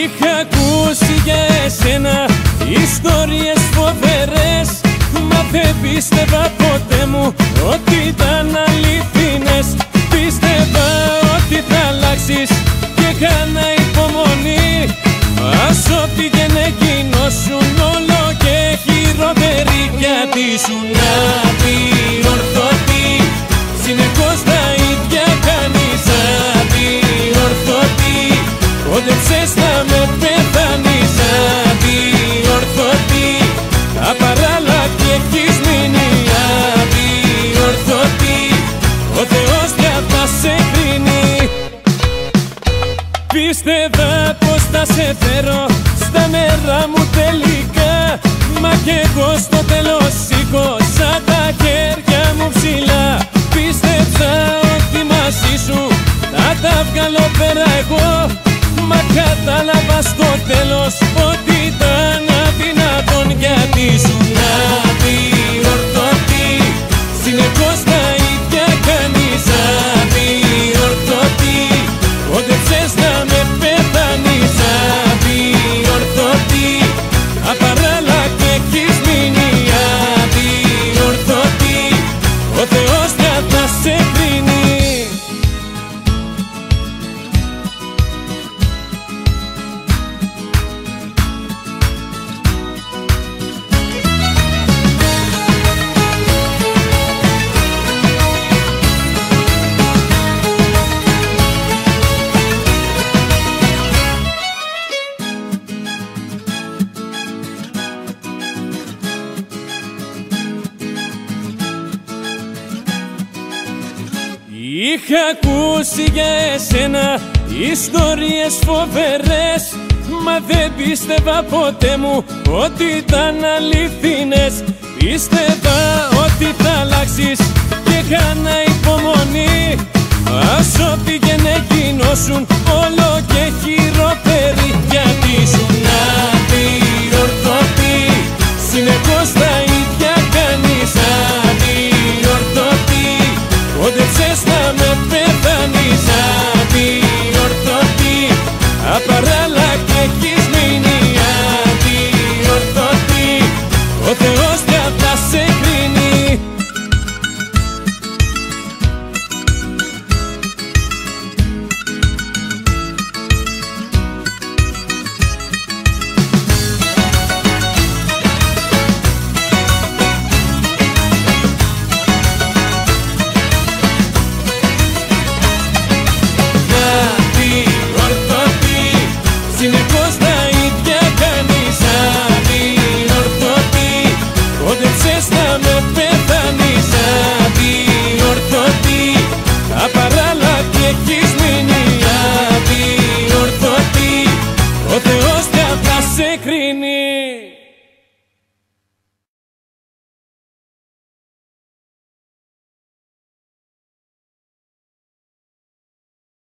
Είχα ακούσει για εσένα ιστορίες φοβερές, μα δεν πίστευα ποτέ μου ότι ήταν αληθινές. Πίστευα ότι θα αλλάξεις και έκανα υπομονή, άσο πήγαινε γινώσουν όλο και χειρότερη. Γιατί ήσουν αδιορθωτή, συνεχώς τα ίδια κάνεις. Αδιορθωτή, κόντεψες να με πεθάνεις. Αδιορθωτή, απαράλλακτη έχεις μείνει. Αδιορθωτή, ο Θεός πια θα σε κρίνει. Πίστευα πως θα σε φέρω στα νερά μου τελικά, μα κι εγώ στο τέλος σήκωσα τα χέρια μου ψηλά. Πίστεψα ότι μαζί σου θα τα βγάλω πέρα εγώ, μα κατάλαβα στο τέλος ότι ήταν αδυνατόν. Γιατί ήσουν αδιορθωτή, συνεχώς τα ίδια κάνεις. Αδιορθωτή, κόντεψες να με πεθάνεις. Αδιορθωτή, απαράλλακτη έχεις μείνει. Αδιορθωτή, ο Θεός πια θα σε κρίνει. Είχα ακούσει για εσένα ιστορίες φοβερές, μα δεν πίστευα ποτέ μου ότι ήταν αληθινές. Πίστευα ότι θα αλλάξεις και έκανα υπομονή, άσο πήγαινε γινώσουν όλο και χειρότερη. Γιατί ήσουν αδιορθωτή, συνεχώς τα ίδια κάνεις. Αδιορθωτή, κόντεψες να με πεθάνεις. Αδιορθωτή, απαράλλακτη έχεις μείνει. Αδιορθωτή, ο Θεός πια θα σε κρίνει. Συνεχώς τα ίδια κάνεις. Αδιορθωτή, κόντεψες να με πεθάνεις. Αδιορθωτή, απαράλλακτη έχεις μείνει. Αδιορθωτή, ο Θεός πια θα σε κρίνει.